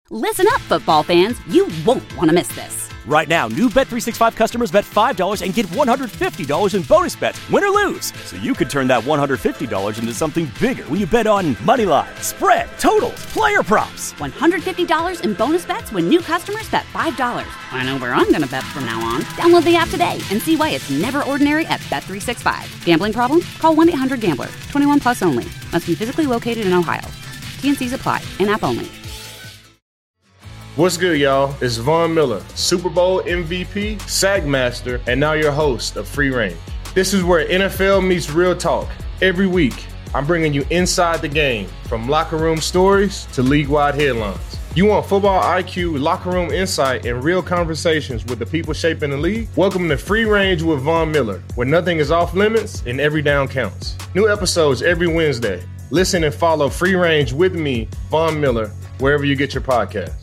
Listen up, football fans. You won't want to miss this. Right now, new Bet365 customers bet $5 and get $150 in bonus bets, win or lose. So you could turn that $150 into something bigger when you bet on money line, spread, totals, player props. $150 in bonus bets when new customers bet $5. I know where I'm going to bet from now on. Download the app today and see why it's never ordinary at Bet365. Gambling problem? Call 1-800-GAMBLER. 21 plus only. Must be physically located in Ohio. T&Cs apply. In-app only. What's good, y'all? It's Von Miller, Super Bowl MVP, Sack Master, and now your host of Free Range. This is where NFL meets real talk. Every week, I'm bringing you inside the game, from locker room stories to league-wide headlines. You want football IQ, locker room insight, and real conversations with the people shaping the league? Welcome to Free Range with Von Miller, where nothing is off limits and every down counts. New episodes every Wednesday. Listen and follow Free Range with me, Von Miller, wherever you get your podcasts.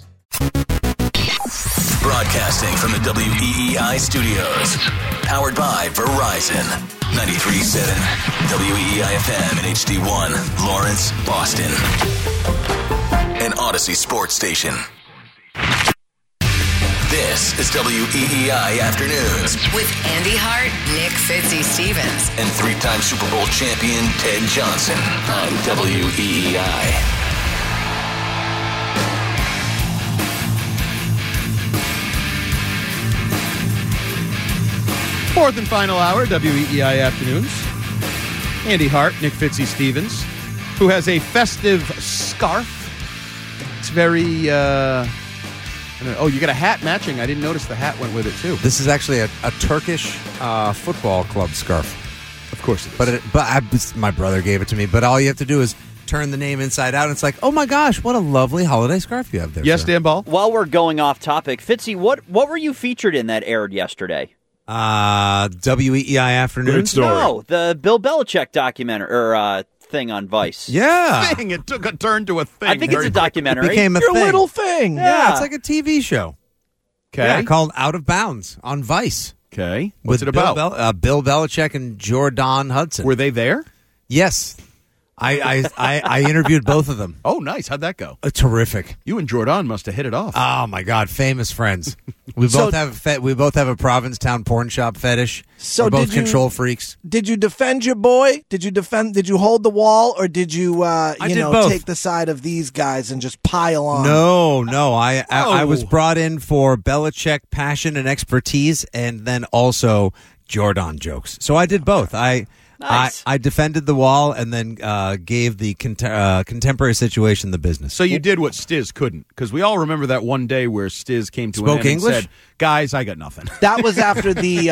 Broadcasting from the WEEI studios. Powered by Verizon. 93.7 WEEI-FM and HD1, Lawrence, Boston. An Odyssey sports station. This is WEEI Afternoons. With Andy Hart, Nick Fitzy-Stevens. And three-time Super Bowl champion Ted Johnson on WEEI. Fourth and final hour, WEEI Afternoons. Andy Hart, Nick Fitzy-Stevens, who has a festive scarf. It's very, you got a hat matching. I didn't notice the hat went with it, too. This is actually a Turkish football club scarf. Of course it is. But my brother gave it to me. But all you have to do is turn the name inside out, and it's like, oh my gosh, what a lovely holiday scarf you have there. Yes, sir. Dan Ball? While we're going off topic, Fitzy, what were you featured in that aired yesterday? WEEI Afternoons? No, the Bill Belichick documentary or thing on Vice. Yeah. It took a turn to a thing. I think it's a documentary. It became a Your thing. little thing. Yeah, it's like a TV show. Okay. Yeah, called Out of Bounds on Vice. Okay. What's With it about? Bill Belichick and Jordan Hudson. Were they there? Yes. I interviewed both of them. Oh, nice. How'd that go? Terrific. You and Jordan must have hit it off. Oh my God, famous friends. We both have a Provincetown porn shop fetish. So we're both did you- control freaks. Did you defend your boy? Did you hold the wall, or did you did both. take the side of these guys and just pile on? No. I was brought in for Belichick passion and expertise, and then also Jordan jokes. So I did both. Nice. I defended the wall and then gave the contemporary situation the business. So you did what Stiz couldn't, because we all remember that one day where Stiz came to an Spoke end and English? said, "Guys, I got nothing." That was after the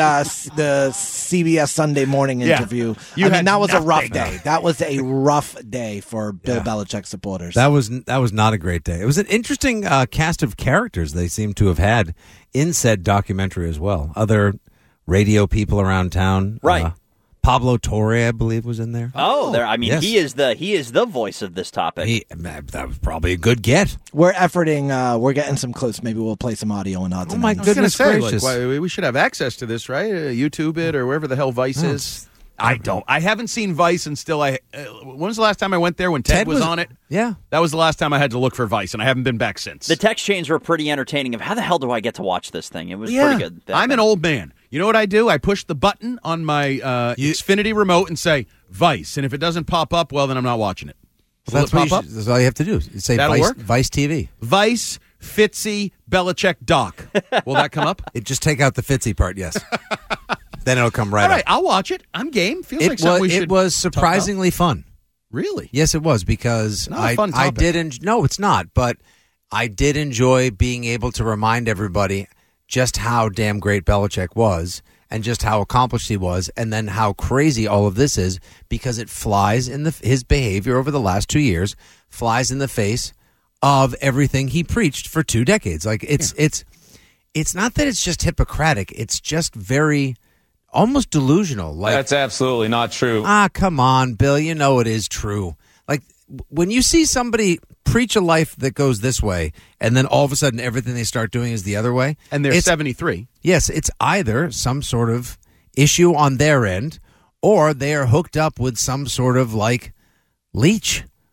CBS Sunday Morning Yeah. interview. You had that was a rough nothing. day. That was a rough day for Bill Belichick supporters. That was not a great day. It was an interesting cast of characters they seem to have had in said documentary as well. Other radio people around town, Right. Pablo Torre, I believe, was in there. Oh, there. I mean, Yes. he is the voice of this topic. That was probably a good get. We're efforting. We're getting some clips. Maybe we'll play some audio and odds. Oh, my and ends. I was gonna Goodness say, gracious. we should have access to this, right? YouTube it or wherever the hell Vice is. I don't. I haven't seen Vice and still. When was the last time I went there? When Ted was on it? Yeah. That was the last time I had to look for Vice, and I haven't been back since. The text chains were pretty entertaining of how the hell do I get to watch this thing? It was pretty good. I'm an old man. You know what I do? I push the button on my Xfinity remote and say Vice, and if it doesn't pop up, well, then I'm not watching it. Will That's, it pop up? that's all you have to do. Say That'll work? Vice TV. Vice, Fitzy, Belichick, Doc. Will that come up? Just take out the Fitzy part, yes. Then it'll come right All right, up. I'll watch it. I'm game. Feels like something we should It was talk about. surprisingly fun. Really? Yes, it was, because Not a fun I topic. did. No, it's not. But I did enjoy being able to remind everybody just how damn great Belichick was, and just how accomplished he was, and then how crazy all of this is, because it flies in his behavior over the last 2 years, flies in the face of everything he preached for 2 decades. Like it's not that it's just Hippocratic; it's just very almost delusional. Like, That's absolutely not true. Come on, Bill. You know it is true. Like, when you see somebody preach a life that goes this way, and then all of a sudden everything they start doing is the other way. And they're 73. Yes, it's either some sort of issue on their end, or they are hooked up with some sort of, like, leech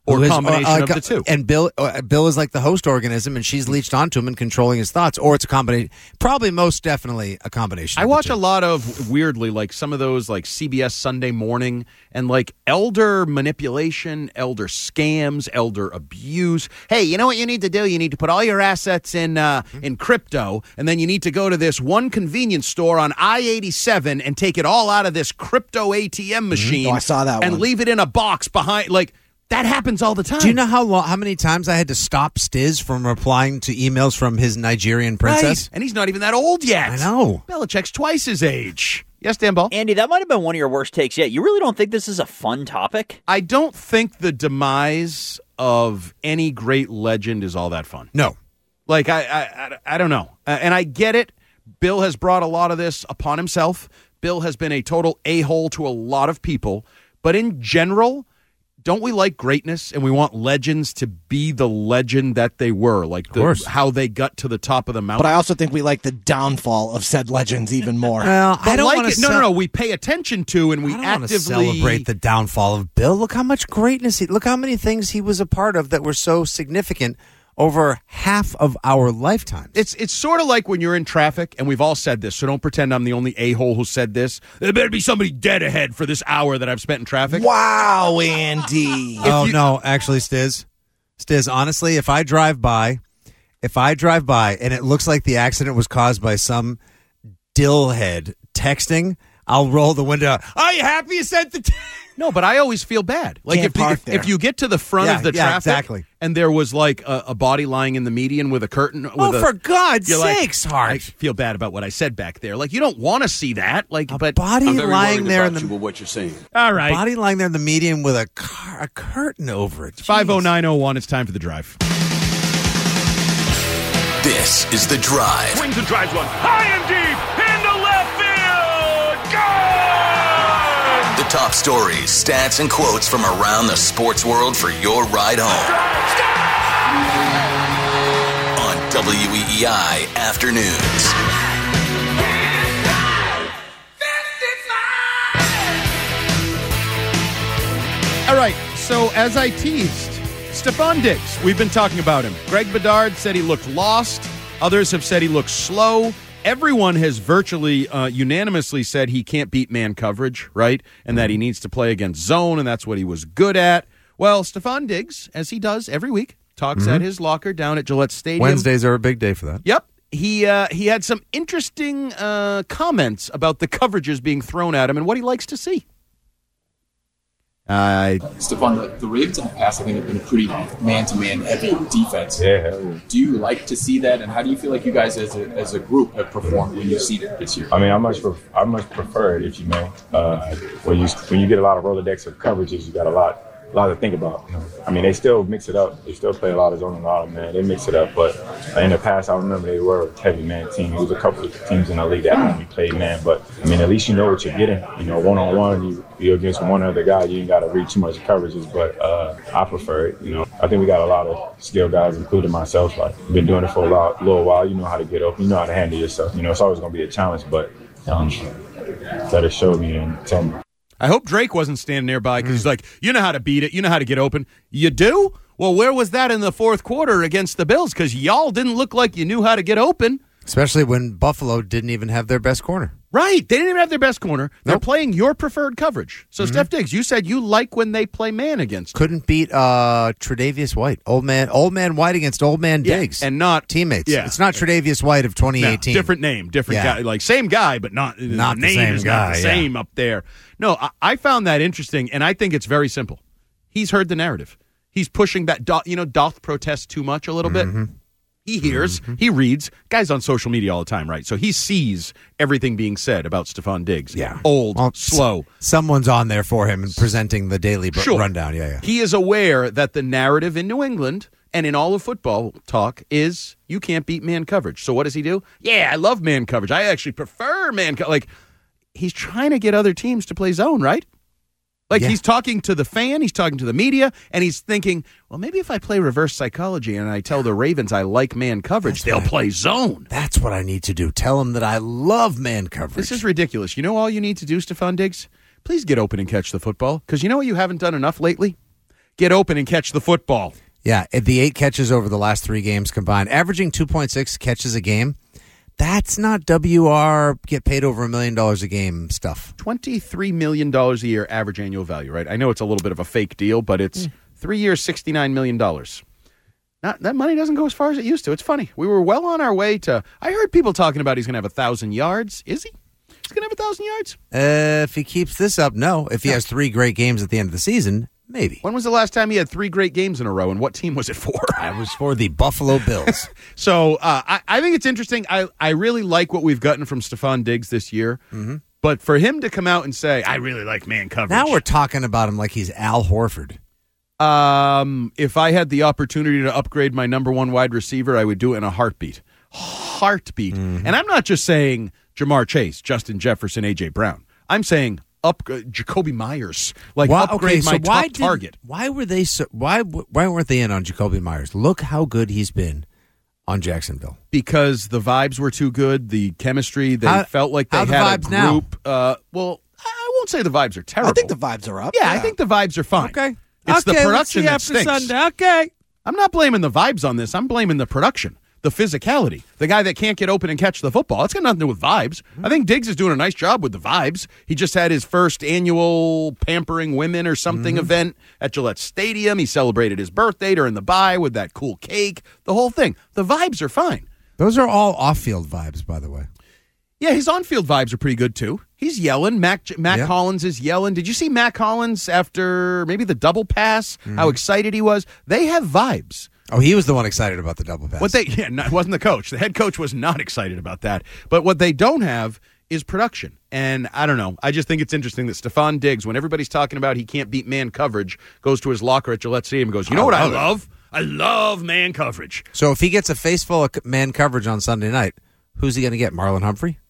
or a combination of the two. And Bill is like the host organism, and she's leached onto him and controlling his thoughts. Or it's a combination. Probably most definitely a combination. I watch a lot of, weirdly, like some of those like CBS Sunday Morning and like elder manipulation, elder scams, elder abuse. Hey, you know what you need to do? You need to put all your assets in crypto, and then you need to go to this one convenience store on I-87 and take it all out of this crypto ATM machine. Oh, I saw that and one. leave it in a box behind, like, that happens all the time. Do you know how many times I had to stop Stiz from replying to emails from his Nigerian princess? Right. And he's not even that old yet. I know. Belichick's twice his age. Yes, Dan Ball? Andy, that might have been one of your worst takes yet. You really don't think this is a fun topic? I don't think the demise of any great legend is all that fun. No. Like, I don't know. And I get it. Bill has brought a lot of this upon himself. Bill has been a total a-hole to a lot of people. But in general, don't we like greatness and we want legends to be the legend that they were, like how they got to the top of the mountain? But I also think we like the downfall of said legends even more. Well, I don't like want it. to. No. We pay attention to and we actively celebrate the downfall of Bill. Look how much greatness look how many things he was a part of that were so significant over half of our lifetime. It's sort of like when you're in traffic, and we've all said this, so don't pretend I'm the only a-hole who said this. There better be somebody dead ahead for this hour that I've spent in traffic. Wow, Andy. No, actually, Stiz, honestly, if I drive by and it looks like the accident was caused by some dillhead texting, I'll roll the window. Are you happy you sent the No, but I always feel bad. Like if you get to the front of the traffic exactly. and there was like a body lying in the median with a curtain. For God's you're sakes, Hart. I feel bad about what I said back there. Like, you don't want to see that. Like, but body lying there in the what you're saying. All right. Body lying there in the median with a curtain over it. 50901. It's time for the drive. This is The Drive. Swings and drives one high and deep into left field. Gone! The top stories, stats, and quotes from around the sports world for your ride home. On WEEI Afternoons. All right, so as I teased, Stephon Diggs, we've been talking about him. Greg Bedard said he looked lost. Others have said he looked slow. Everyone has virtually unanimously said he can't beat man coverage, right? And that he needs to play against zone, and that's what he was good at. Well, Stephon Diggs, as he does every week, talks at his locker down at Gillette Stadium. Wednesdays are a big day for that. Yep. He had some interesting comments about the coverages being thrown at him and what he likes to see. Stephon, the Ravens in the past, I think, have been a pretty man-to-man heavy defense. Yeah. Do you like to see that, and how do you feel like you guys as a group have performed when you've seen it this year? I mean, I much prefer it, if you may. When you get a lot of Rolodex of coverages, you got a lot to think about. I mean, they still mix it up. They still play a lot of zone and a lot of man. They mix it up, but in the past, I remember they were a heavy man team. There was a couple of teams in the league that only played man, but I mean, at least you know what you're getting. One-on-one, you're against one other guy. You ain't got to read too much coverages, but I prefer it. I think we got a lot of skilled guys, including myself. Like, been doing it for a little while. You know how to get open. You know how to handle yourself. It's always going to be a challenge, but better show me and tell me. I hope Drake wasn't standing nearby because he's like, you know how to beat it. You know how to get open. You do? Well, where was that in the fourth quarter against the Bills? Because y'all didn't look like you knew how to get open. Especially when Buffalo didn't even have their best corner. Right. They didn't even have their best corner. They're playing your preferred coverage. So, Steph Diggs, you said you like when they play man against you. Couldn't beat Tre'Davious White. Old man White against old man Diggs. And not teammates. Yeah. It's not Tre'Davious White of 2018. No, different name, different guy. Like, same guy, but not the name same is guy. Not the same up there. No, I found that interesting, and I think it's very simple. He's heard the narrative. He's pushing that, doth protest too much a little bit. He hears, he reads. Guy's on social media all the time, right? So he sees everything being said about Stephon Diggs. Yeah. Old, slow. Someone's on there for him and presenting the daily rundown. Yeah. He is aware that the narrative in New England and in all of football talk is you can't beat man coverage. So what does he do? Yeah, I love man coverage. I actually prefer man coverage. Like, he's trying to get other teams to play zone, right? Like, he's talking to the fan, he's talking to the media, and he's thinking, well, maybe if I play reverse psychology and I tell the Ravens I like man coverage, they'll play zone. That's what I need to do. Tell them that I love man coverage. This is ridiculous. You know all you need to do, Stephon Diggs? Please get open and catch the football, because you know what you haven't done enough lately? get open and catch the football. Yeah, the 8 catches over the last 3 games combined, averaging 2.6 catches a game. That's not WR get paid over $1 million a game stuff. $23 million a year average annual value, right? I know it's a little bit of a fake deal, but it's 3 years, $69 million. That money doesn't go as far as it used to. It's funny. We were well on our way to... I heard people talking about he's going to have 1,000 yards. Is he? He's going to have 1,000 yards? If he keeps this up, no. If he has 3 great games at the end of the season, maybe. When was the last time he had 3 great games in a row, and what team was it for? It was for the Buffalo Bills. So I think it's interesting. I really like what we've gotten from Stephon Diggs this year. Mm-hmm. But for him to come out and say, I really like man coverage. Now we're talking about him like he's Al Horford. If I had the opportunity to upgrade my number 1 wide receiver, I would do it in a heartbeat. Mm-hmm. And I'm not just saying Jamar Chase, Justin Jefferson, A.J. Brown. I'm saying Jacoby Myers. Upgrade my top target. Why were they so? Why weren't they in on Jacoby Myers? Look how good he's been on Jacksonville. Because the vibes were too good. The chemistry. They felt like they had a group. Well, I won't say the vibes are terrible. I think the vibes are up. Yeah, I think the vibes are fine. Okay. It's the production that after stinks. Sunday. Okay. I'm not blaming the vibes on this. I'm blaming the production, the physicality, the guy that can't get open and catch the football. It's got nothing to do with vibes. I think Diggs is doing a nice job with the vibes. He just had his first annual Pampering Women or something event at Gillette Stadium. He celebrated his birthday during the bye with that cool cake, the whole thing. The vibes are fine. Those are all off-field vibes, by the way. Yeah, his on-field vibes are pretty good, too. He's yelling. Matt Collins is yelling. Did you see Matt Collins after maybe the double pass, how excited he was? They have vibes. Oh, he was the one excited about the double pass. It wasn't the coach. The head coach was not excited about that. But what they don't have is production. And I don't know. I just think it's interesting that Stephon Diggs, when everybody's talking about he can't beat man coverage, goes to his locker at Gillette Stadium and goes, you know what I love? I love man coverage. So if he gets a face full of man coverage on Sunday night, who's he going to get? Marlon Humphrey?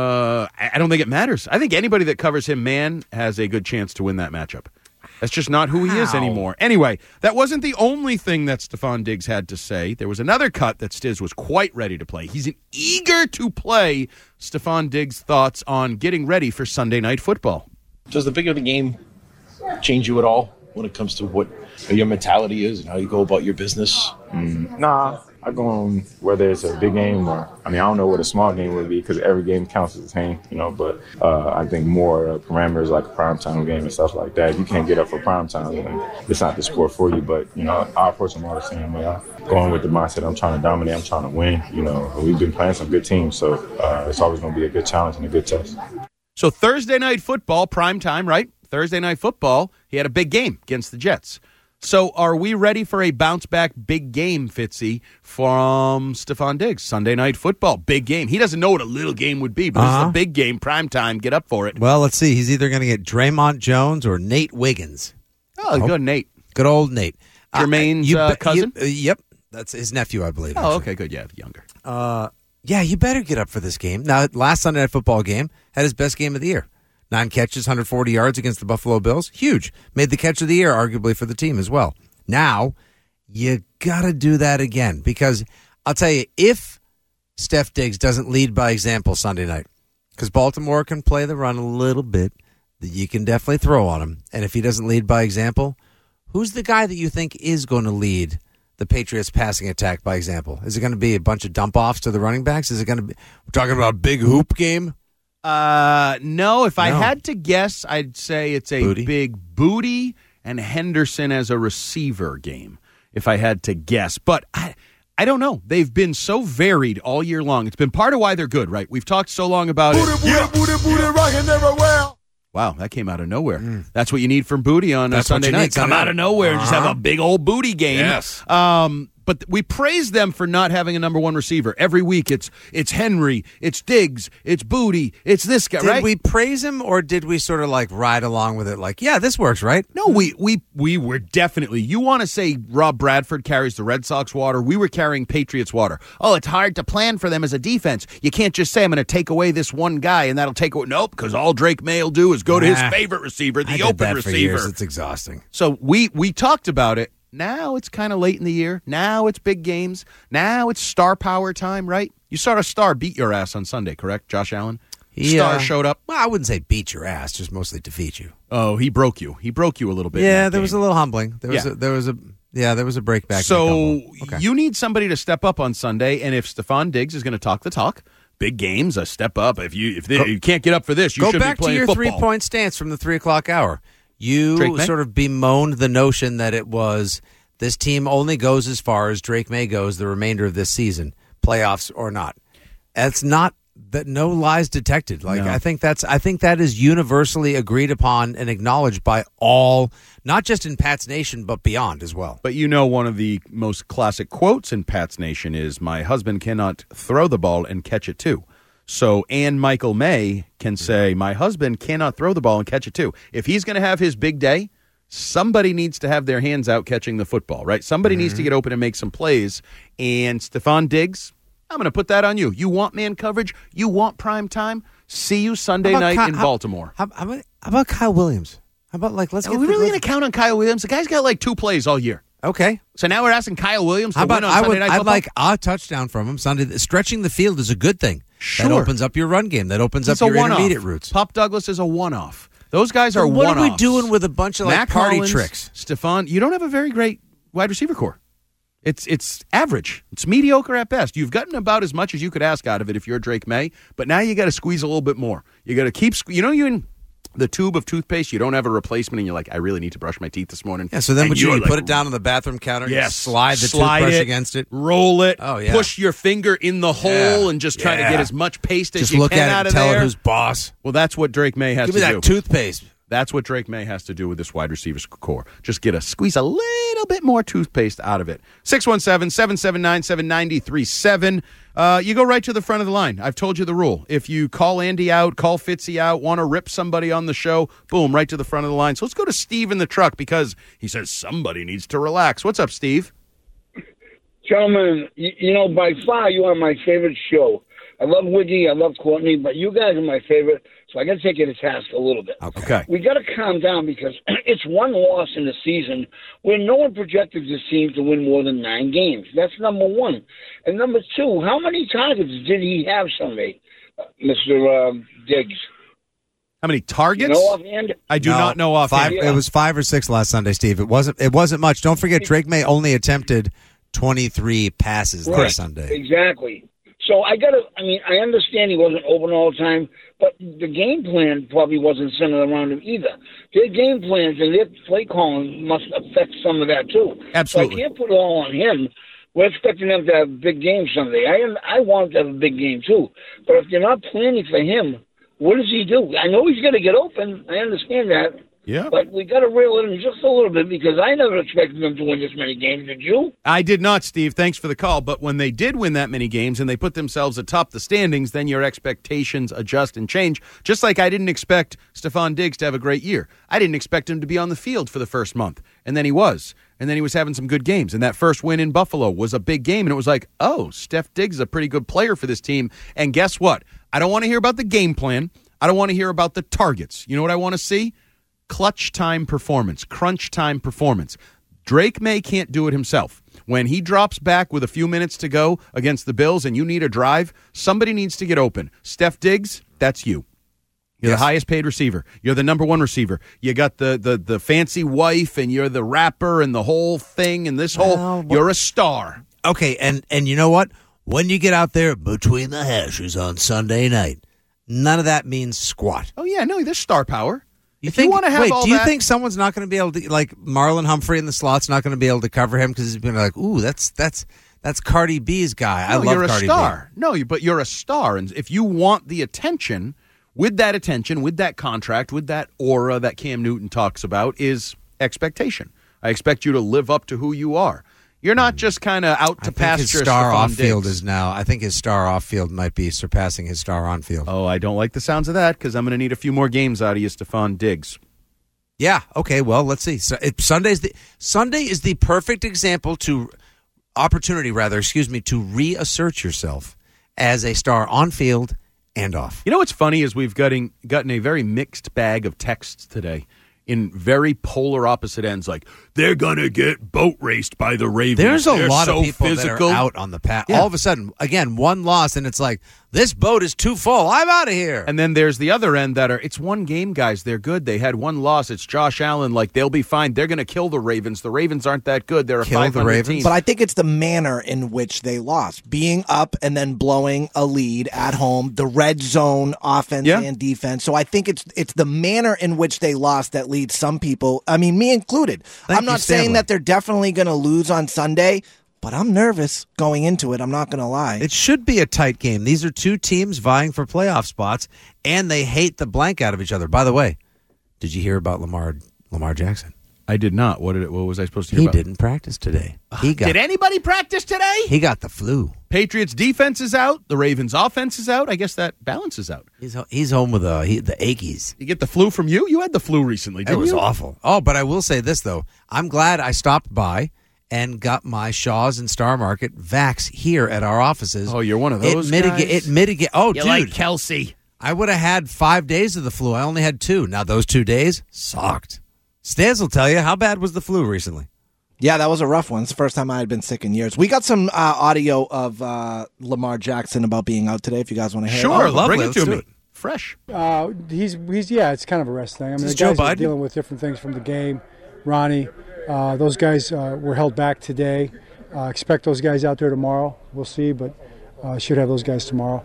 I don't think it matters. I think anybody that covers him man has a good chance to win that matchup. That's just not who he is anymore. Anyway, that wasn't the only thing that Stephon Diggs had to say. There was another cut that Stiz was quite ready to play. He's eager to play. Stephon Diggs' thoughts on getting ready for Sunday Night Football. Does the bigger the game change you at all when it comes to what your mentality is and how you go about your business? Nah, I go on whether it's a big game or, I don't know what a small game would be because every game counts as the same, but I think more parameters like a primetime game and stuff like that. If you can't get up for primetime, then it's not the sport for you. But, I approach them all the same way. I'm going with the mindset I'm trying to dominate, I'm trying to win. We've been playing some good teams, so it's always going to be a good challenge and a good test. So Thursday Night Football, primetime, right? Thursday Night Football, he had a big game against the Jets. So are we ready for a bounce-back big game, Fitzy, from Stephon Diggs? Sunday Night Football, big game. He doesn't know what a little game would be, but this is a big game, primetime. Get up for it. Well, let's see. He's either going to get Draymond Jones or Nate Wiggins. Oh, good Nate. Good old Nate. Jermaine's cousin? Yep. That's his nephew, I believe. Oh, okay, good. Yeah, younger. Yeah, you better get up for this game. Now, last Sunday Night Football game had his best game of the year. 9 catches, 140 yards against the Buffalo Bills. Huge. Made the catch of the year, arguably, for the team as well. Now, you got to do that again because I'll tell you, if Steph Diggs doesn't lead by example Sunday night, because Baltimore can play the run a little bit, you can definitely throw on him. And if he doesn't lead by example, who's the guy that you think is going to lead the Patriots passing attack by example? Is it going to be a bunch of dump-offs to the running backs? Is it going to be, we're talking about a big hoop game? No. If I had to guess, I'd say it's a big Booty and Henderson as a receiver game, if I had to guess. But I don't know. They've been so varied all year long. It's been part of why they're good, right? We've talked so long about it. Booty, rocking everywhere. Wow, that came out of nowhere. That's what you need from Booty on a Sunday night. Come out of nowhere and just have a big old Booty game. Yes. But we praise them for not having a number one receiver. Every week it's Henry, it's Diggs, it's Booty, it's this guy, right? Did we praise him or did we sort of like ride along with it like, yeah, this works, right? No, we were definitely. You want to say Rob Bradford carries the Red Sox water. We were carrying Patriots water. Oh, it's hard to plan for them as a defense. You can't just say I'm going to take away this one guy and that'll take away. Nope, because all Drake May will do is go to his favorite receiver, the open receiver. For years. It's exhausting. So we talked about it. Now it's kind of late in the year. Now it's big games. Now it's star power time, right? You saw a star beat your ass on Sunday, correct, Josh Allen? Star showed up. Well, I wouldn't say beat your ass, just mostly defeat you. Oh, he broke you. He broke you a little bit. Yeah, there was a little humbling. There was a breakback. So you need somebody to step up on Sunday, and if Stephon Diggs is going to talk the talk, big games, a step up. If you can't get up for this, you should be playing football. Go back to your 3-point stance from the 3 o'clock hour. You sort of bemoaned the notion that it was this team only goes as far as Drake May goes the remainder of this season, playoffs or not. That's not. That no lies detected. Like no. I think that is universally agreed upon and acknowledged by all, not just in Pats Nation but beyond as well. But one of the most classic quotes in Pats Nation is, "My husband cannot throw the ball and catch it too." So and Michael May can say, "My husband cannot throw the ball and catch it too." If he's going to have his big day, somebody needs to have their hands out catching the football, right? Somebody needs to get open and make some plays. And Stephon Diggs, I'm going to put that on you. You want man coverage? You want prime time? See you Sunday night in Baltimore. How about Kyle Williams? How about let's get? Are we really going to count on Kyle Williams? The guy's got 2 plays all year. Okay. So now we're asking Kyle Williams to win on Sunday Night Football? I'd like a touchdown from him Sunday. Stretching the field is a good thing. Sure. That opens up your run game. That opens up your intermediate routes. Pop Douglas is a one-off. Those guys are one-offs. What are we doing with a bunch of Matt party Collins, tricks? Stephon, you don't have a very great wide receiver core. It's average. It's mediocre at best. You've gotten about as much as you could ask out of it if you're Drake May, but now you got to squeeze a little bit more. You got to keep, you're in the tube of toothpaste, you don't have a replacement, and you're like, I really need to brush my teeth this morning. Yeah, so then you put it down on the bathroom counter, yes, slide the toothbrush against it, roll it, oh, yeah. push your finger in the hole, and just try to get as much paste as you can out of there. Just look at it and tell it who's boss. Well, that's what Drake May has to do. Give me that toothpaste. That's what Drake May has to do with this wide receivers core. Just squeeze a little bit more toothpaste out of it. 617-779-7937. You go right to the front of the line. I've told you the rule. If you call Andy out, call Fitzy out, want to rip somebody on the show, boom, right to the front of the line. So let's go to Steve in the truck because he says somebody needs to relax. What's up, Steve? Gentlemen, by far you are my favorite show. I love Wiggy, I love Courtney, but you guys are my favorite, so I got to take you to task a little bit. Okay. We got to calm down because it's one loss in the season where no one projected this team to win more than 9 games. That's number one. And number two, how many targets did he have Sunday, Mr. Diggs? How many targets? You know offhand? I do not know offhand. It was 5 or 6 last Sunday, Steve. It wasn't much. Don't forget, Drake May only attempted 23 passes last Sunday. Exactly. So I understand he wasn't open all the time, but the game plan probably wasn't centered around him either. Their game plans and their play calling must affect some of that too. Absolutely. So I can't put it all on him. We're expecting them to have a big game Sunday. I want them to have a big game too. But if you're not planning for him, what does he do? I know he's going to get open. I understand that. Yeah. But we got to reel it in just a little bit because I never expected them to win this many games. Did you? I did not, Steve. Thanks for the call. But when they did win that many games and they put themselves atop the standings, then your expectations adjust and change. Just like I didn't expect Stephon Diggs to have a great year. I didn't expect him to be on the field for the first month. And then he was. And then he was having some good games. And that first win in Buffalo was a big game. And it was like, oh, Steph Diggs is a pretty good player for this team. And guess what? I don't want to hear about the game plan. I don't want to hear about the targets. You know what I want to see? Clutch time performance, crunch time performance. Drake May can't do it himself. When he drops back with a few minutes to go against the Bills and you need a drive, somebody needs to get open. Steph Diggs, that's you. You're the highest paid receiver. You're the number one receiver. You got the fancy wife and you're the rapper and the whole thing and this you're a star. Okay, and you know what? When you get out there between the hashes on Sunday night, none of that means squat. Oh, yeah, no, there's star power. You think someone's not going to be able to, like Marlon Humphrey in the slot's not going to be able to cover him because he's been like, ooh, that's Cardi B's guy. I love you're a Cardi star. B. No, but you're a star, and if you want the attention, with that contract, with that aura that Cam Newton talks about, is expectation. I expect you to live up to who you are. You're not just kind of out to pasture. His star Stephon off field Diggs. is now. I think his star off field might be surpassing his star on field. Oh, I don't like the sounds of that because I'm going to need a few more games out of you, Stephon Diggs. Yeah. Okay. Well, let's see. So Sunday is the perfect example to reassert yourself as a star on field and off. You know what's funny is we've gotten a very mixed bag of texts today. in very polar opposite ends. Like, they're going to get boat raced by the Ravens. There's a They're lot so of people physical. that are out on the path. Yeah. All of a sudden, again, one loss, and it's like, this boat is too full. I'm out of here. And then there's the other end that are, it's one game, guys. They're good. They had one loss. It's Josh Allen. Like, they'll be fine. They're going to kill the Ravens. The Ravens aren't that good. They're a 500 team. But I think it's the manner in which they lost. Being up and then blowing a lead at home, the red zone offense and defense. So I think it's the manner in which they lost that leads some people, I mean, me included. I'm not saying that they're definitely going to lose on Sunday, but I'm nervous going into it. I'm not going to lie. It should be a tight game. These are two teams vying for playoff spots, and they hate the blank out of each other. By the way, did you hear about Lamar Jackson? I did not. What was I supposed to hear about? He didn't practice today. Did anybody practice today? He got the flu. Patriots defense is out. The Ravens offense is out. I guess that balances out. He's home with the achies. You get the flu from you? You had the flu recently, didn't you? It was awful. Oh, but I will say this, though. I'm glad I stopped by and got my Shaw's and Star Market vax here at our offices. Oh, you're one of those guys? It mitigate. Oh, you dude. like Kelsey. I would have had 5 days of the flu. I only had 2. Now, those 2 days sucked. Stans will tell you, how bad was the flu recently? Yeah, that was a rough one. It's the first time I had been sick in years. We got some audio of Lamar Jackson about being out today, if you guys want to hear it. Sure, Lovely. bring it to me. Fresh. He's it's kind of a rest thing. I mean, This the is Joe guys are Biden. dealing with different things from the game. Ronnie, those guys were held back today. Expect those guys out there tomorrow. We'll see, but should have those guys tomorrow.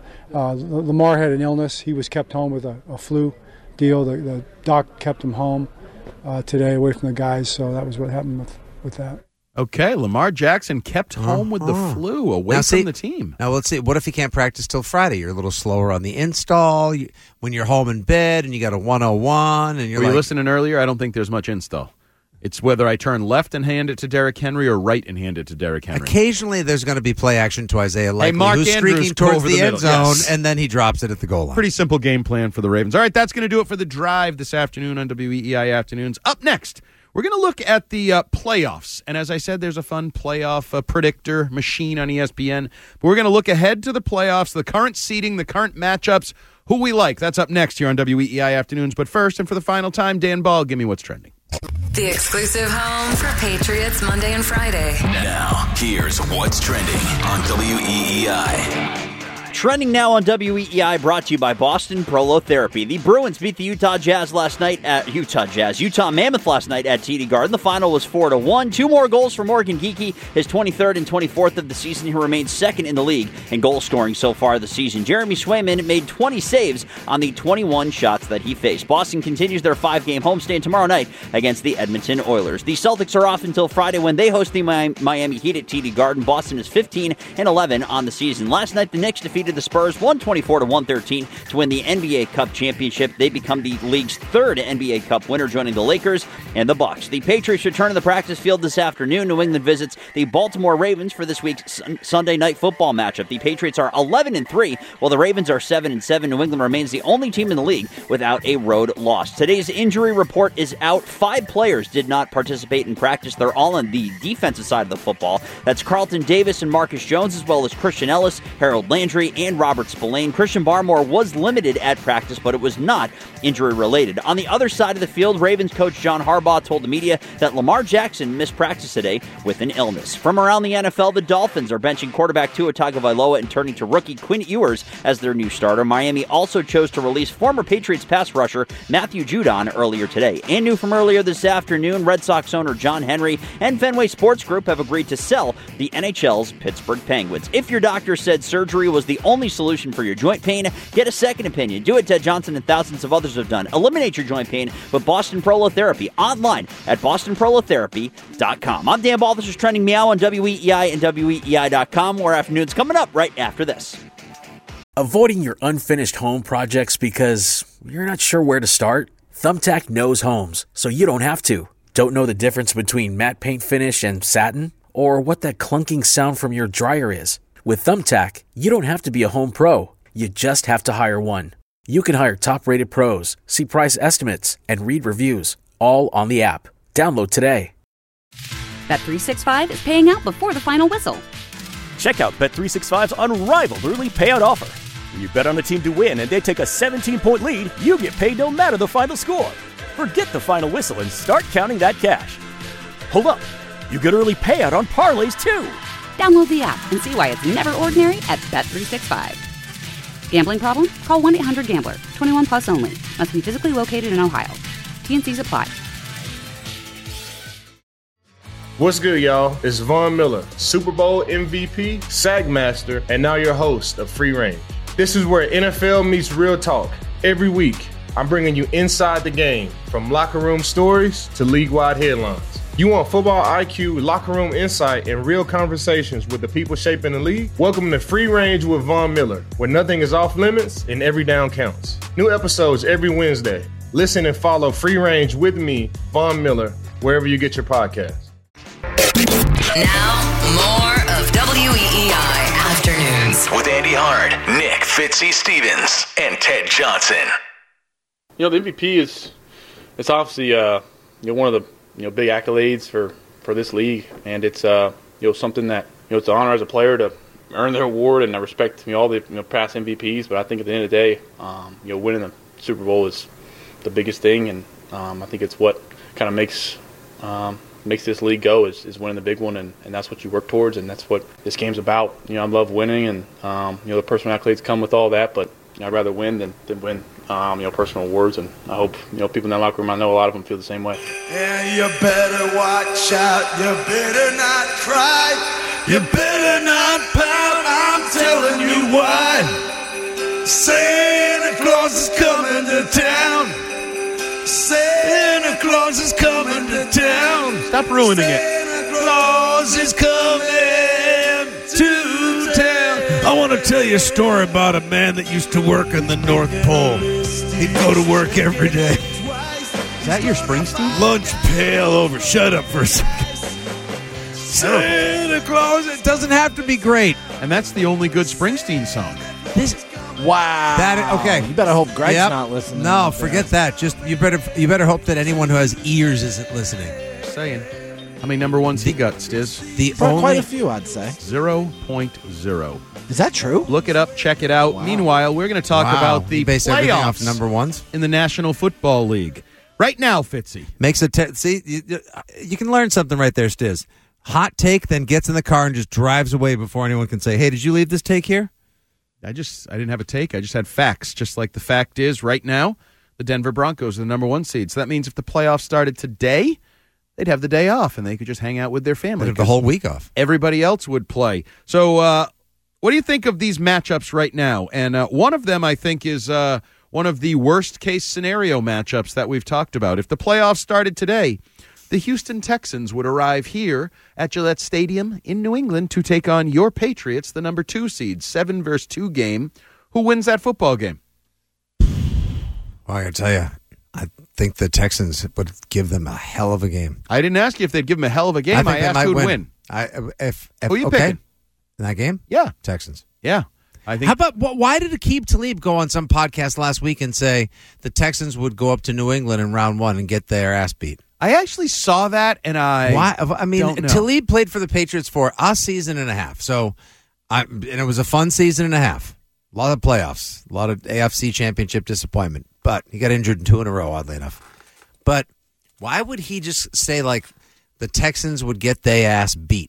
Lamar had an illness. He was kept home with a flu deal. The doc kept him home today, away from the guys. So that was what happened with that. Okay, Lamar Jackson kept home with the flu, away from the team. Now, let's see. What if he can't practice till Friday? You're a little slower on the install. When you're home in bed and you got a 101 and you're Were like... you listening earlier? I don't think there's much install. It's whether I turn left and hand it to Derrick Henry or right and hand it to Derrick Henry. Occasionally, there's going to be play action to Isaiah Likely, Mark who's Andrews, streaking go towards over the end middle. zone, Yes. and then he drops it at the goal line. Pretty simple game plan for the Ravens. All right, that's going to do it for the drive this afternoon on WEEI Afternoons. Up next, we're going to look at the playoffs. And as I said, there's a fun playoff predictor machine on ESPN. But we're going to look ahead to the playoffs, the current seeding, the current matchups, who we like. That's up next here on WEEI Afternoons. But first, and for the final time, Dan Ball, give me what's trending. The exclusive home for Patriots Monday and Friday. Now, here's what's trending on WEEI. Trending now on WEEI, brought to you by Boston Prolotherapy. The Bruins beat the Utah Mammoth last night at TD Garden. The final was 4-1. 2 more goals for Morgan Geekie, his 23rd and 24th of the season. He remains second in the league in goal scoring so far this season. Jeremy Swayman made 20 saves on the 21 shots that he faced. Boston continues their 5-game homestand tomorrow night against the Edmonton Oilers. The Celtics are off until Friday when they host the Miami Heat at TD Garden. Boston is 15-11 on the season. Last night, the Knicks defeated the Spurs 124-113 to win the NBA Cup championship. They become the league's 3rd NBA Cup winner, joining the Lakers and the Bucks. The Patriots return to the practice field this afternoon. New England visits the Baltimore Ravens for this week's Sunday night football matchup. The Patriots are 11-3, while the Ravens are 7-7. New England remains the only team in the league without a road loss. Today's injury report is out. 5 players did not participate in practice. They're all on the defensive side of the football. That's Carlton Davis and Marcus Jones, as well as Christian Ellis, Harold Landry, and Robert Spillane. Christian Barmore was limited at practice, but it was not injury-related. On the other side of the field, Ravens coach John Harbaugh told the media that Lamar Jackson missed practice today with an illness. From around the NFL, the Dolphins are benching quarterback Tua Tagovailoa and turning to rookie Quinn Ewers as their new starter. Miami also chose to release former Patriots pass rusher Matthew Judon earlier today. And new from earlier this afternoon, Red Sox owner John Henry and Fenway Sports Group have agreed to sell the NHL's Pittsburgh Penguins. If your doctor said surgery was the only solution for your joint pain, get a second opinion. Do it Ted Johnson and thousands of others have done. Eliminate your joint pain with Boston Prolotherapy online at bostonprolotherapy.com. I'm Dan Ball. This is Trending Meow on WEEI and WEEI.com. More afternoons coming up right after this. Avoiding your unfinished home projects because you're not sure where to start? Thumbtack knows homes, so you don't have to. Don't know the difference between matte paint finish and satin? Or what that clunking sound from your dryer is? With Thumbtack, you don't have to be a home pro. You just have to hire one. You can hire top-rated pros, see price estimates, and read reviews, all on the app. Download today. Bet365 is paying out before the final whistle. Check out Bet365's unrivaled early payout offer. When you bet on a team to win and they take a 17-point lead, you get paid no matter the final score. Forget the final whistle and start counting that cash. Hold up. You get early payout on parlays, too. Download the app and see why it's never ordinary at Bet365. Gambling problem? Call 1-800-GAMBLER. 21 plus only. Must be physically located in Ohio. T&Cs apply. What's good, y'all? It's Von Miller, Super Bowl MVP, Sagmaster, and now your host of Free Range. This is where NFL meets real talk. Every week, I'm bringing you inside the game, from locker room stories to league-wide headlines. You want football IQ, locker room insight, and real conversations with the people shaping the league? Welcome to Free Range with Von Miller, where nothing is off limits and every down counts. New episodes every Wednesday. Listen and follow Free Range with me, Von Miller, wherever you get your podcasts. Now, more of WEEI Afternoons. With Andy Hart, Nick Fitzy Stevens, and Ted Johnson. You know, the MVP it's obviously one of the big accolades for this league, and it's something that it's an honor as a player to earn their award, and I respect all the past MVPs. But I think at the end of the day, winning the Super Bowl is the biggest thing, and I think it's what kind of makes this league go is winning the big one, and that's what you work towards, and that's what this game's about. I love winning, and the personal accolades come with all that, but I'd rather win than win personal awards, and I hope people in that locker room, I know a lot of them feel the same way. And you better watch out, you better not cry, you better not pout, I'm telling you why. Santa Claus is coming to town. Santa Claus is coming to town. Stop ruining it. Santa Claus is coming to town. I want to tell you a story about a man that used to work in the North Pole. He'd go to work every day. Is that your Springsteen? Lunch pail over. Shut up for a second. Santa Claus. It doesn't have to be great. And that's the only good Springsteen song. Wow. Okay. You better hope Greg's not listening. No, forget that. Just you better hope that anyone who has ears isn't listening. Just saying. How many number ones he got, Stiz? Quite a few, I'd say. 0.0. Is that true? Look it up, check it out. Wow. Meanwhile, we're going to talk about the base everything playoffs off number ones in the National Football League. Right now, Fitzy. Makes a see, you can learn something right there, Stiz. Hot take, then gets in the car and just drives away before anyone can say, hey, did you leave this take here? I didn't have a take. I just had facts. Just like the fact is, right now, the Denver Broncos are the number one seed. So that means if the playoffs started today, they'd have the day off and they could just hang out with their family. They'd have the whole week off. Everybody else would play. So what do you think of these matchups right now? And one of them, I think, is one of the worst-case scenario matchups that we've talked about. If the playoffs started today, the Houston Texans would arrive here at Gillette Stadium in New England to take on your Patriots, the number 2 seed, 7-2 game. Who wins that football game? Well, I got to tell you, I think the Texans would give them a hell of a game. I didn't ask you if they'd give them a hell of a game. I asked who'd win. Who you picking? In that game? Yeah. Texans. Yeah. I think. How about why did Aqib Talib go on some podcast last week and say the Texans would go up to New England in round 1 and get their ass beat? I actually saw that, and Talib played for the Patriots for a season and a half. So, and it was a fun season and a half. A lot of playoffs, a lot of AFC Championship disappointment. But he got injured in 2 in a row, oddly enough. But why would he just say, like, the Texans would get their ass beat?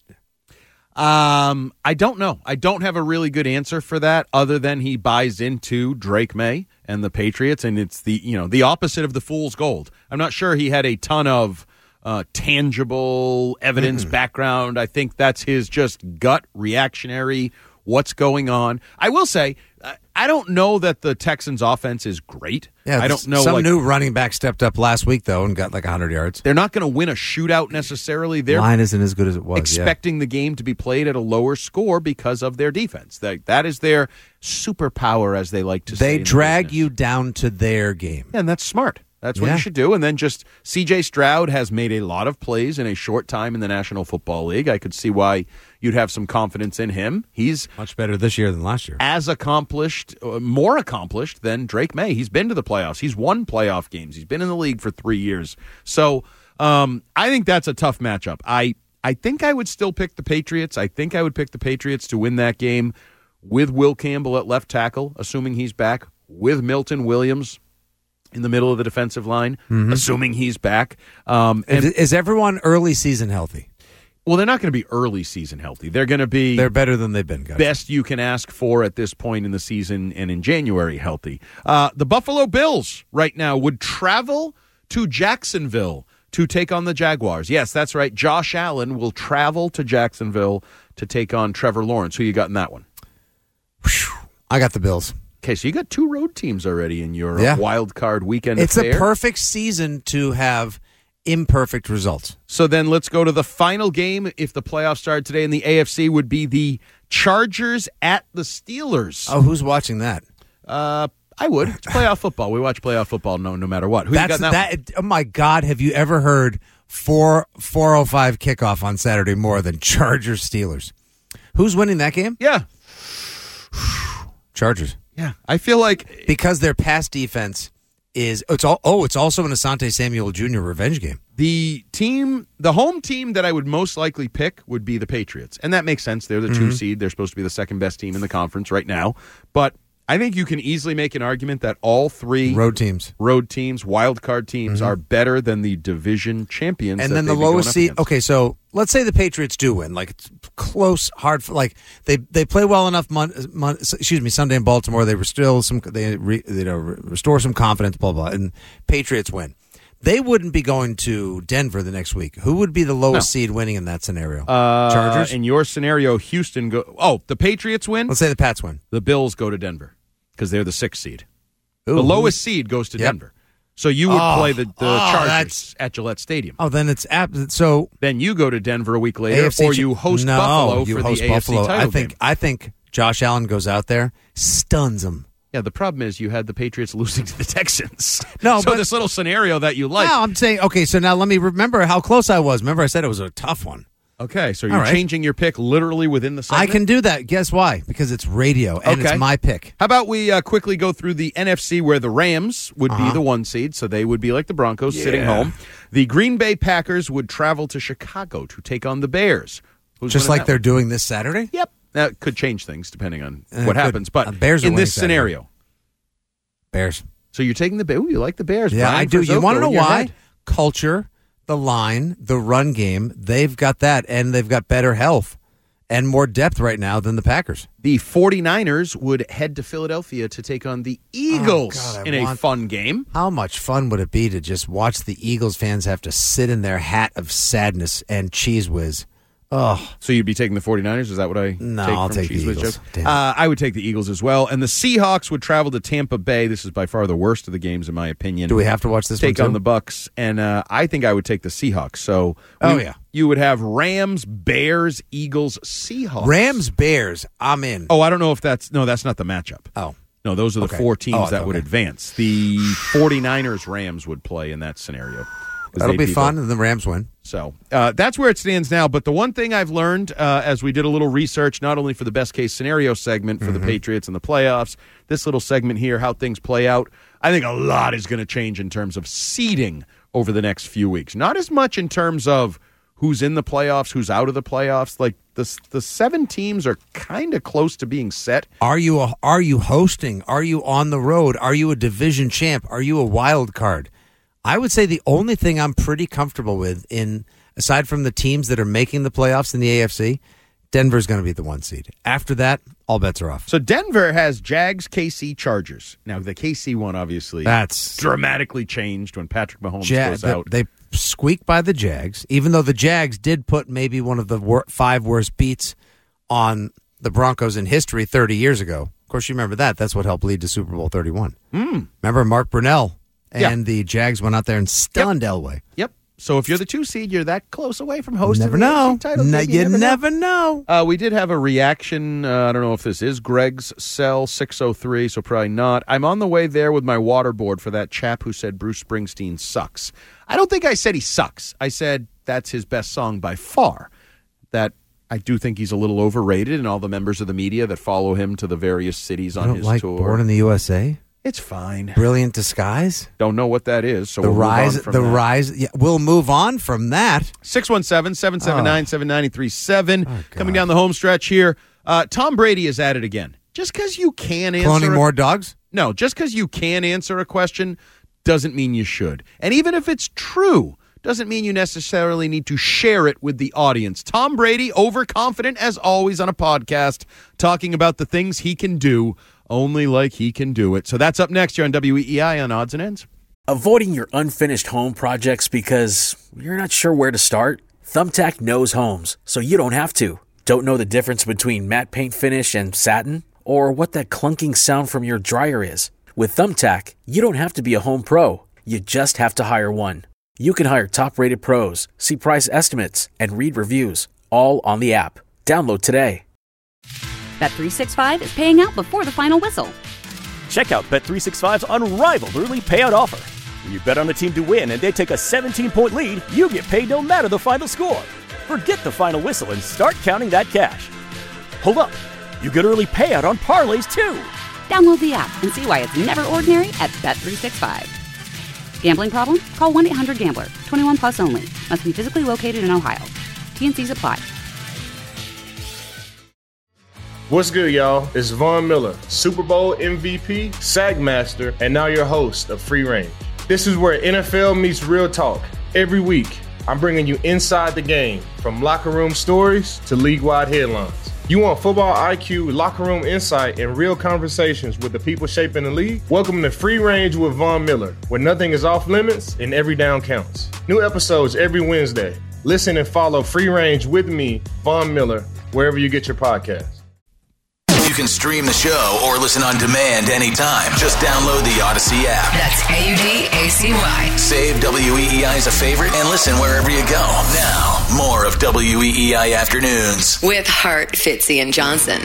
I don't know. I don't have a really good answer for that other than he buys into Drake May and the Patriots, and it's the opposite of the fool's gold. I'm not sure he had a ton of tangible evidence background. I think that's his just gut reactionary what's going on. I will say, I don't know that the Texans' offense is great. Yeah, I don't know. Some new running back stepped up last week, though, and got like 100 yards. They're not going to win a shootout necessarily. Their line isn't as good as it was. Expecting the game to be played at a lower score because of their defense. That is their superpower, as they like to say. They drag you down to their game. Yeah, and that's smart. That's what you should do. And then just C.J. Stroud has made a lot of plays in a short time in the National Football League. I could see why you'd have some confidence in him. He's much better this year than last year. As accomplished, more accomplished than Drake May. He's been to the playoffs. He's won playoff games. He's been in the league for 3 years. So I think that's a tough matchup. I think I would still pick the Patriots. I think I would pick the Patriots to win that game with Will Campbell at left tackle, assuming he's back, with Milton Williams in the middle of the defensive line, assuming he's back. Is everyone early season healthy? Well, they're not going to be early season healthy. They're going to be... They're better than they've been, guys. Best you can ask for at this point in the season and in January healthy. The Buffalo Bills right now would travel to Jacksonville to take on the Jaguars. Yes, that's right. Josh Allen will travel to Jacksonville to take on Trevor Lawrence. Who you got in that one? I got the Bills. Okay, so you got 2 road teams already in your wild card weekend It's affair. a perfect season to have imperfect results. So then let's go to the final game. If the playoffs started today in the AFC, would be the Chargers at the Steelers. Oh, who's watching that? I would. It's playoff football. We watch playoff football no matter what. Who you got in that one? Oh, my God. Have you ever heard 4:05 kickoff on Saturday more than Chargers-Steelers? Who's winning that game? Yeah. Chargers. Yeah. I feel like... Because their pass defense is... it's also an Asante Samuel Jr. revenge game. The home team that I would most likely pick would be the Patriots. And that makes sense. They're the 2 seed. They're supposed to be the second best team in the conference right now. But I think you can easily make an argument that all 3 road teams, wild card teams are better than the division champions. And then the lowest seed. Okay, so let's say the Patriots do win. Like, it's close, hard. Like they play well enough. Sunday in Baltimore, they restore some confidence. Blah blah. And Patriots win. They wouldn't be going to Denver the next week. Who would be the lowest seed winning in that scenario? Chargers? In your scenario, Houston go... Oh, the Patriots win? Let's say the Pats win. The Bills go to Denver because they're the 6th seed. The lowest seed goes to Denver. So you would play the Chargers at Gillette Stadium. Oh, then it's... so then you go to Denver a week later, or you host Buffalo for the AFC title game. I think Josh Allen goes out there, stuns them. Yeah, the problem is you had the Patriots losing to the Texans. No, so but this little scenario that you like. No, I'm saying, okay, so now let me remember how close I was. Remember I said it was a tough one. Okay, so you're changing your pick literally within the segment? I can do that. Guess why? Because it's radio, and it's my pick. How about we quickly go through the NFC where the Rams would be the 1 seed, so they would be like the Broncos sitting home. The Green Bay Packers would travel to Chicago to take on the Bears. Just like they're doing this Saturday? Yep. That could change things depending on what happens. But Bears in this scenario... Bears. So you're taking the Bears. You like the Bears. Yeah, Brian I do. You want to know why? Head. Culture, the line, the run game, they've got that, and they've got better health and more depth right now than the Packers. The 49ers would head to Philadelphia to take on the Eagles in a fun game. How much fun would it be to just watch the Eagles fans have to sit in their hat of sadness and Cheese Whiz? Oh, so you'd be taking the 49ers? Is that what I No, take I'll from take the Eagles. I would take the Eagles as well. And the Seahawks would travel to Tampa Bay. This is by far the worst of the games, in my opinion. Do we have to watch this take one on the Bucks? And I think I would take the Seahawks. So you would have Rams, Bears, Eagles, Seahawks. Rams, Bears, I'm in. Oh, I don't know if that's not the matchup. Oh. No, those are the 4 teams that would advance. The 49ers, Rams would play in that scenario. That'll be fun, and the Rams win. So that's where it stands now. But the one thing I've learned as we did a little research, not only for the best case scenario segment for the Patriots and the playoffs, this little segment here, how things play out, I think a lot is going to change in terms of seeding over the next few weeks. Not as much in terms of who's in the playoffs, who's out of the playoffs. Like the 7 teams are kind of close to being set. Are you hosting? Are you on the road? Are you a division champ? Are you a wild card? I would say the only thing I'm pretty comfortable with, aside from the teams that are making the playoffs in the AFC, Denver's going to be the 1 seed. After that, all bets are off. So Denver has Jags, KC, Chargers. Now, the KC one, obviously, that's dramatically changed when Patrick Mahomes goes out. They squeak by the Jags, even though the Jags did put maybe one of the 5 worst beats on the Broncos in history 30 years ago. Of course, you remember that. That's what helped lead to Super Bowl 31. Remember Mark Brunell? And the Jags went out there and stunned Elway. Yep. So if you're the 2 seed, you're that close away from hosting the AFC title. You never know. We did have a reaction. I don't know if this is Greg's cell 603, so probably not. I'm on the way there with my waterboard for that chap who said Bruce Springsteen sucks. I don't think I said he sucks. I said that's his best song by far. That I do think he's a little overrated, and all the members of the media that follow him to the various cities on his tour. Born in the USA? It's fine. Brilliant Disguise? Don't know what that is, so we'll move on from that. Rise. Yeah, we'll move on from that. 617-779-7937. Coming down the home stretch here. Tom Brady is at it again. Just because you can answer... Cloning more dogs? No, just because you can answer a question doesn't mean you should. And even if it's true, doesn't mean you necessarily need to share it with the audience. Tom Brady, overconfident as always on a podcast, talking about the things he can do only like he can do it. So that's up next here on WEEI on Odds and Ends. Avoiding your unfinished home projects because you're not sure where to start? Thumbtack knows homes, so you don't have to. Don't know the difference between matte paint finish and satin? Or what that clunking sound from your dryer is? With Thumbtack, you don't have to be a home pro. You just have to hire one. You can hire top-rated pros, see price estimates, and read reviews, all on the app. Download today. Bet365 is paying out before the final whistle. Check out Bet365's unrivaled early payout offer. When you bet on a team to win and they take a 17-point lead, you get paid no matter the final score. Forget the final whistle and start counting that cash. Hold up. You get early payout on parlays, too. Download the app and see why it's never ordinary at Bet365. Gambling problem? Call 1-800-GAMBLER. 21 plus only. Must be physically located in Ohio. T&Cs apply. What's good, y'all? It's Von Miller, Super Bowl MVP, SAG Master, and now your host of Free Range. This is where NFL meets real talk. Every week, I'm bringing you inside the game, from locker room stories to league-wide headlines. You want football IQ, locker room insight, and real conversations with the people shaping the league? Welcome to Free Range with Von Miller, where nothing is off limits and every down counts. New episodes every Wednesday. Listen and follow Free Range with me, Von Miller, wherever you get your podcasts. You can stream the show or listen on demand anytime. Just download the Odyssey app. That's AUDACY. Save WEEI as a favorite and listen wherever you go. Now, more of WEEI Afternoons. With Hart, Fitzy, and Johnson.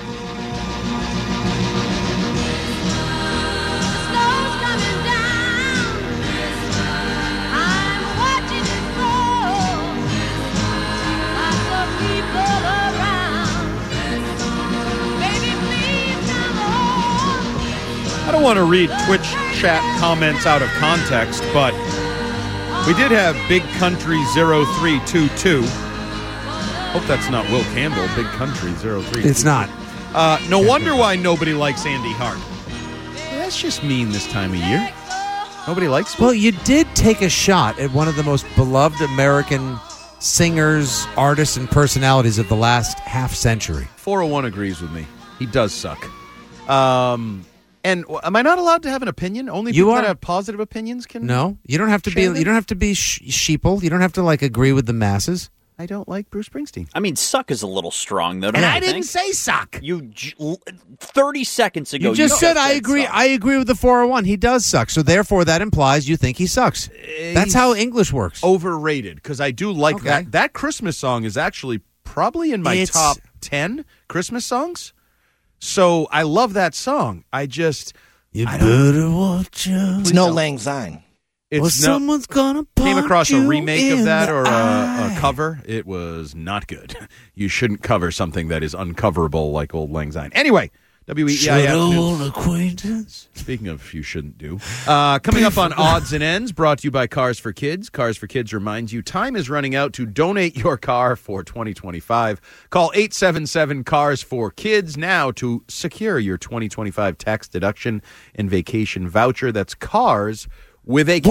I don't want to read Twitch chat comments out of context, but we did have Big Country 0322. Hope that's not Will Campbell, Big Country 0322. It's not. No wonder why nobody likes Andy Hart. That's just mean this time of year. Nobody likes me. Well, you did take a shot at one of the most beloved American singers, artists, and personalities of the last half century. 401 agrees with me. He does suck. And am I not allowed to have an opinion? Only people that have positive opinions can. No, you don't have to be. You don't have to be sheeple. You don't have to agree with the masses. I don't like Bruce Springsteen. I mean, suck is a little strong, though. And I didn't say suck. You 30 seconds ago. You just said I agree. Suck. I agree with the 401. He does suck. So therefore, that implies you think he sucks. That's how English works. Overrated, because I do like that. That Christmas song is actually probably in my top 10 Christmas songs. So I love that song. You better watch out. It's No Lang Syne. Someone's gonna came across a punch remake you of that in or the a eye. cover. It was not good. You shouldn't cover something that is uncoverable like Old Lang Syne. Anyway, WEEI Afternoons. Acquaintance. Speaking of you shouldn't do. Coming up on Odds and Ends, brought to you by Cars for Kids. Cars for Kids reminds you time is running out to donate your car for 2025. Call 877-CARS-FOR-KIDS now to secure your 2025 tax deduction and vacation voucher. That's CARS with a K.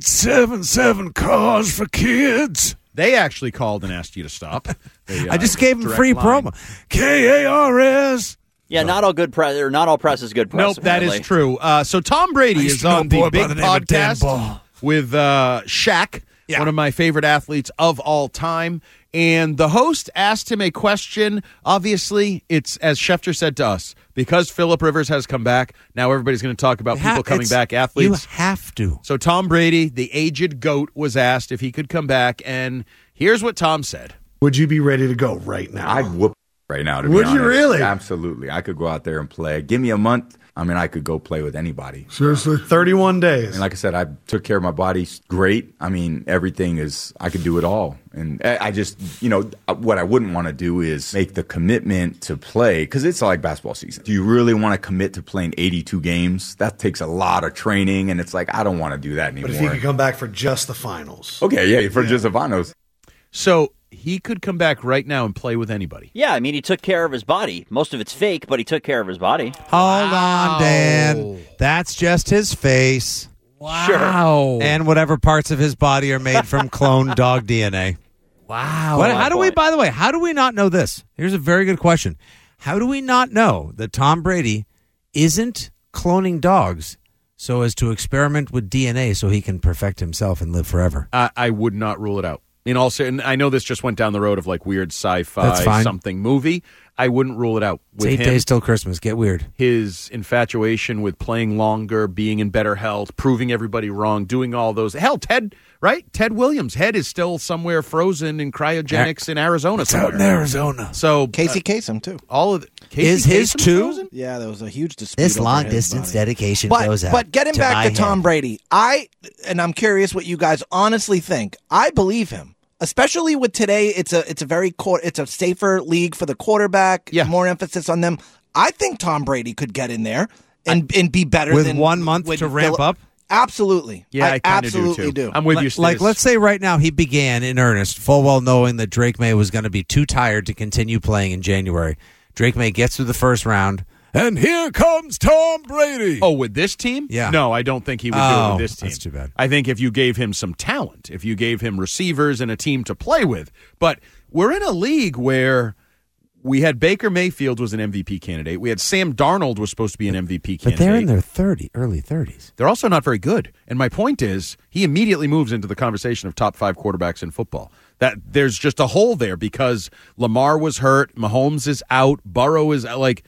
1-877 for kids. They actually called and asked you to stop. I just gave them free promo. KARS. Yeah, not all good press, or not all press is good press. Nope, that is true. So Tom Brady is on the big podcast with Shaq, one of my favorite athletes of all time. And the host asked him a question. Obviously, it's, as Schefter said to us, because Phillip Rivers has come back, now everybody's going to talk about people coming back, athletes. You have to. So Tom Brady, the aged GOAT, was asked if he could come back. And here's what Tom said. Would you be ready to go right now? I'd whoop right now, to be Would honest. you really? Absolutely. I could go out there and play. Give me a month. I mean, I could go play with anybody. Seriously? 31 days. And like I said, I took care of my body great. I mean, everything is, I could do it all. And I just, what I wouldn't want to do is make the commitment to play, because it's like basketball season. Do you really want to commit to playing 82 games? That takes a lot of training, and it's like, I don't want to do that anymore. But if you could come back for just the finals. Okay, yeah, for just the finals. So he could come back right now and play with anybody. Yeah, I mean, he took care of his body. Most of it's fake, but he took care of his body. Hold on, Dan. That's just his face. Wow. And whatever parts of his body are made from cloned dog DNA. Wow. How do we, by the way, how do we not know this? Here's a very good question. How do we not know that Tom Brady isn't cloning dogs so as to experiment with DNA so he can perfect himself and live forever? I would not rule it out. And I know this just went down the road of like weird sci-fi something movie. I wouldn't rule it out. It's 8 days till Christmas. Get weird. His infatuation with playing longer, being in better health, proving everybody wrong, doing all those. Hell, Ted Williams' head is still somewhere frozen in cryogenics in Arizona. It's out in Arizona. So Casey Kasem too. All of is his too? Frozen? Yeah, there was a huge dispute. This over long his distance body. dedication goes out. But getting to back my to Tom head. Brady, I'm curious what you guys honestly think. I believe him. Especially with today, it's a safer league for the quarterback. Yeah. More emphasis on them. I think Tom Brady could get in there and be better with than 1 month to ramp up. Absolutely. Yeah, I absolutely do. I'm with you. Like, let's say right now he began in earnest, full well knowing that Drake May was going to be too tired to continue playing in January. Drake May gets through the first round. And here comes Tom Brady. Oh, with this team? Yeah. No, I don't think he would do it with this team. That's too bad. I think if you gave him some talent, if you gave him receivers and a team to play with. But we're in a league where we had Baker Mayfield was an MVP candidate. We had Sam Darnold was supposed to be an MVP candidate. But they're in their early 30s. They're also not very good. And my point is, he immediately moves into the conversation of top 5 quarterbacks in football. That there's just a hole there because Lamar was hurt, Mahomes is out, Burrow is like.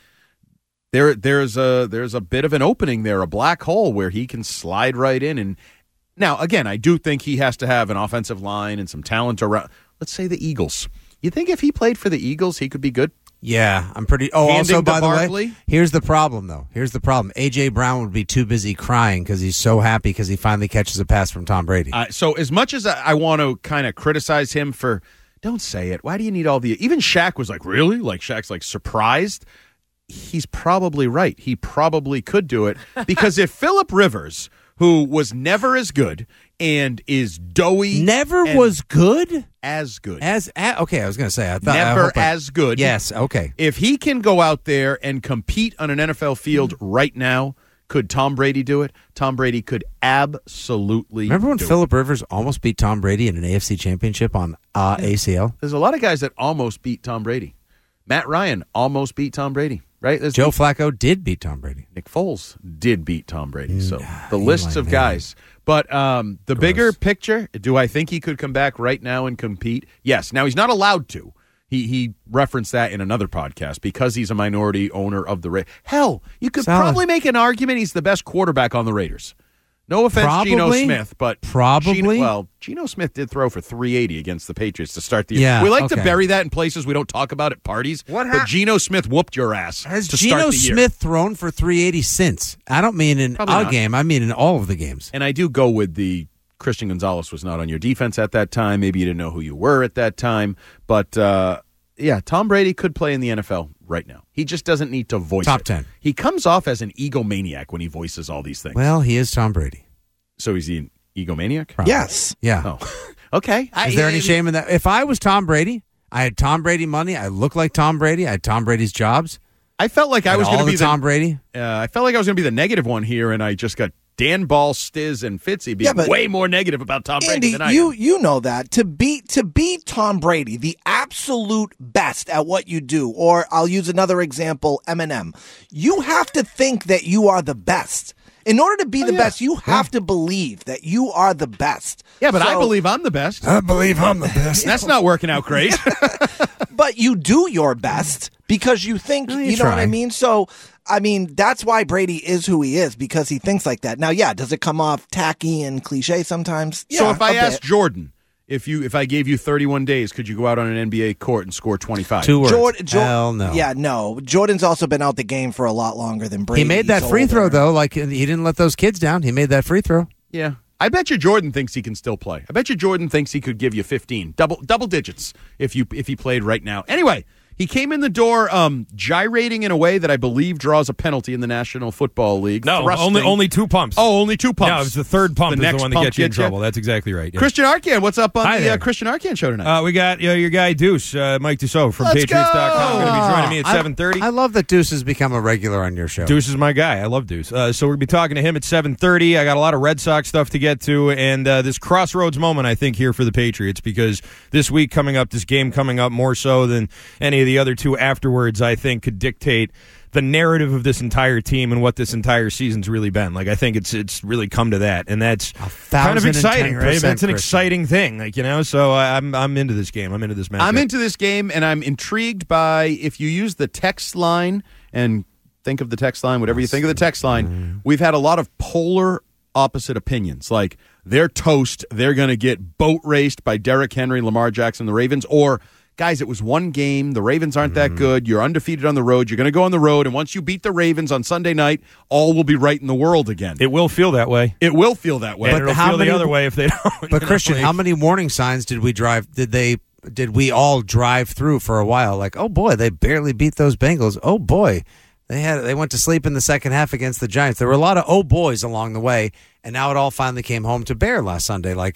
There's a bit of an opening there, a black hole where he can slide right in. And now, again, I do think he has to have an offensive line and some talent around. Let's say the Eagles. You think if he played for the Eagles, he could be good? Yeah, I'm pretty. Oh, Handing also, to by the way, Barkley? here's the problem, though. Here's the problem. A.J. Brown would be too busy crying because he's so happy because he finally catches a pass from Tom Brady. So as much as I want to kind of criticize him for, don't say it. Why do you need all the, even Shaq was like, really? Like Shaq's like surprised. He's probably right. He probably could do it because if Phillip Rivers, who was never as good and is doughy, was good as good okay. I was going to say I thought never as good. Yes, okay. If he can go out there and compete on an NFL field right now, could Tom Brady do it? Tom Brady could absolutely. Remember when do Phillip Rivers almost beat Tom Brady in an AFC Championship on ACL? There's a lot of guys that almost beat Tom Brady. Matt Ryan almost beat Tom Brady. Right? Joe Flacco did beat Tom Brady. Nick Foles did beat Tom Brady. So the lists of guys. But the bigger picture, do I think he could come back right now and compete? Yes. Now, he's not allowed to. He referenced that in another podcast because he's a minority owner of the Raiders. Hell, you could probably make an argument he's the best quarterback on the Raiders. No offense, Geno Smith, but Geno Smith did throw for 380 against the Patriots to start the year. Yeah, we like to bury that in places we don't talk about at parties. But Geno Smith whooped your ass. Has to Geno start the year. Smith thrown for 380 since? I don't mean in a game. I mean in all of the games. And I do go with the Christian Gonzalez was not on your defense at that time. Maybe you didn't know who you were at that time. But, Tom Brady could play in the NFL right now. He just doesn't need to voice Top it. 10. He comes off as an egomaniac when he voices all these things. Well, he is Tom Brady. So is he an egomaniac? Probably. Yes. Yeah. Oh. Okay. Is there any shame in that? If I was Tom Brady, I had Tom Brady money, I looked like Tom Brady, I had Tom Brady's jobs. I felt like I was going to be Tom Brady. I felt like I was going to be the negative one here, and I just got Dan Ball, Stiz, and Fitzy being way more negative about Tom Brady Andy, than I am. you know that to beat Tom Brady, the absolute best at what you do, or I'll use another example, Eminem. You have to think that you are the best. In order to be the best, you have to believe that you are the best. Yeah, but I believe I'm the best. I believe I'm the best. That's not working out great. But you do your best because you think, you know what I mean? So, I mean, that's why Brady is who he is, because he thinks like that. Now, does it come off tacky and cliche sometimes? So if I asked Jordan, if I gave you 31 days, could you go out on an NBA court and score 25? 2 words. Hell no. Yeah, no. Jordan's also been out the game for a lot longer than Brady. He made that free throw, though. Like, he didn't let those kids down. He made that free throw. Yeah. I bet you Jordan thinks he can still play. I bet you Jordan thinks he could give you 15, double digits if he played right now. Anyway, He came in the door gyrating in a way that I believe draws a penalty in the National Football League. No, Thrusting. only 2 pumps. Oh, only 2 pumps. No, it's the third pump The is the next one that pump gets you in gets you? trouble. That's exactly right. Yeah. Christian Arcand, what's up on Hi the there. Christian Arcand show tonight? We got your guy Deuce, Mike Dussault from Let's Patriots.com. Going to be joining me at 7:30. I love that Deuce has become a regular on your show. Deuce is my guy. I love Deuce. So we're going to be talking to him at 7:30. I got a lot of Red Sox stuff to get to, and this crossroads moment, I think, here for the Patriots, because this week coming up, this game coming up more so than any of the other two afterwards, I think could dictate the narrative of this entire team and what this entire season's really been. Like, I think it's really come to that, and that's kind of exciting, right? That's an exciting thing, like, you know. So I'm into this game. I'm into this matchup. I'm into this game, and I'm intrigued by, if you use the text line and think of the text line, whatever you think of the text line, we've had a lot of polar opposite opinions. Like, they're toast. They're going to get boat raced by Derrick Henry, Lamar Jackson, the Ravens, or guys, it was one game. The Ravens aren't that good. You're undefeated on the road. You're going to go on the road, and once you beat the Ravens on Sunday night, all will be right in the world again. It will feel that way. It will feel that way. But it'll feel the other way if they don't. But Christian, how many warning signs did we drive? Did we all drive through for a while? Like, oh boy, they barely beat those Bengals. Oh boy, they went to sleep in the second half against the Giants. There were a lot of oh boys along the way, and now it all finally came home to bear last Sunday. Like,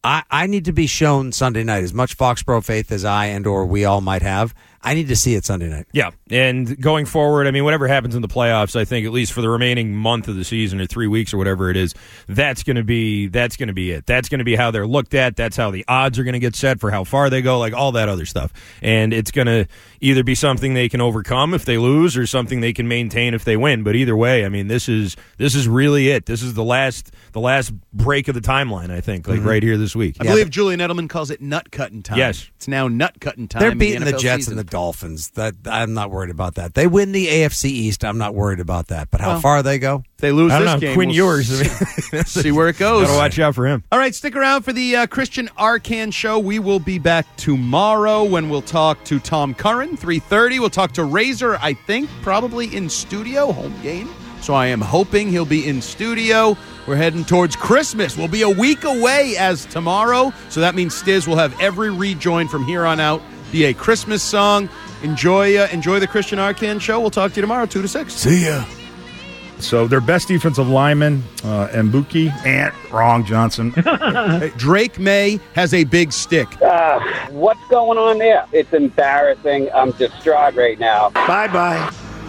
I need to be shown Sunday night, as much Foxborough faith as I and or we all might have. I need to see it Sunday night. Yeah, and going forward, I mean, whatever happens in the playoffs, I think at least for the remaining month of the season or 3 weeks or whatever it is, that's going to be it. That's going to be how they're looked at. That's how the odds are going to get set for how far they go, like all that other stuff. And it's going to either be something they can overcome if they lose or something they can maintain if they win. But either way, I mean, this is really it. This is the last break of the timeline, I think, like right here this week. I believe Julian Edelman calls it nut-cutting time. Yes. It's now nut-cutting time. They're beating the NFL Jets season. and the Dolphins. That I'm not worried about that. They win the AFC East. I'm not worried about that. But how far they go? If they lose I don't this know, game, Quinn we'll Ewers. see where it goes. Gotta watch out for him. All right, stick around for the Christian Arcand show. We will be back tomorrow when we'll talk to Tom Curran, 3:30. We'll talk to Razor, I think, probably in studio, home game. So I am hoping he'll be in studio. We're heading towards Christmas. We'll be a week away as tomorrow. So that means Stiz will have every rejoin from here on out be a Christmas song. Enjoy the Christian Arcand show. We'll talk to you tomorrow, 2 to 6. See ya. So their best defensive lineman, Mbuki, wrong, Johnson. Drake May has a big stick. What's going on there? It's embarrassing. I'm distraught right now. Bye-bye.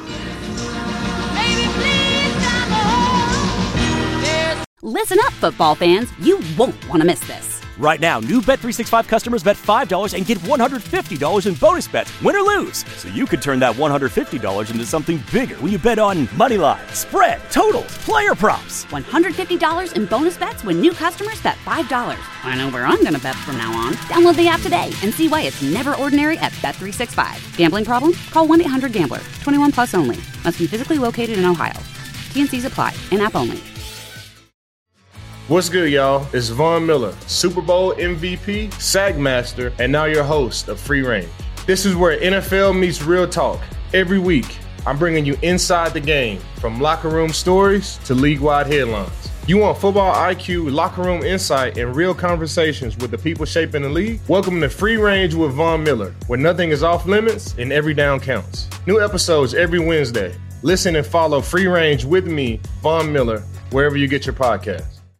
Listen up, football fans. You won't want to miss this. Right now, new Bet365 customers bet $5 and get $150 in bonus bets, win or lose. So you could turn that $150 into something bigger when you bet on money line, spread, totals, player props. $150 in bonus bets when new customers bet $5. I know where I'm going to bet from now on. Download the app today and see why it's never ordinary at Bet365. Gambling problem? Call 1-800-GAMBLER. 21 plus only. Must be physically located in Ohio. T&Cs apply. In-app only. What's good, y'all? It's Von Miller, Super Bowl MVP, SAG Master, and now your host of Free Reign. This is where NFL meets real talk. Every week, I'm bringing you inside the game, from locker room stories to league-wide headlines. You want football IQ, locker room insight, and real conversations with the people shaping the league? Welcome to Free Range with Von Miller, where nothing is off limits and every down counts. New episodes every Wednesday. Listen and follow Free Range with me, Von Miller, wherever you get your podcasts.